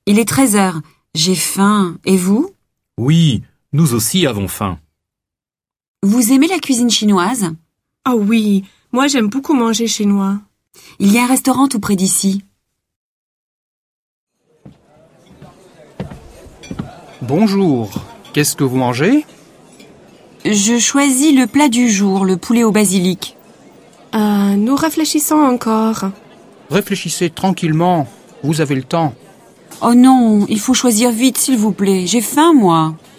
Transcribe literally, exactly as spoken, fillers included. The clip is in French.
Il est treize heures. J'ai faim. Et vous? Oui, nous aussi avons faim. Vous aimez la cuisine chinoise? Oh oui, moi j'aime beaucoup manger chinois. Il y a un restaurant tout près d'ici. Bonjour, qu'est-ce que vous mangez? Je choisis le plat du jour, le poulet au basilic. Euh, nous réfléchissons encore. Réfléchissez tranquillement, vous avez le temps. Oh non, il faut choisir vite, s'il vous plaît. J'ai faim, moi.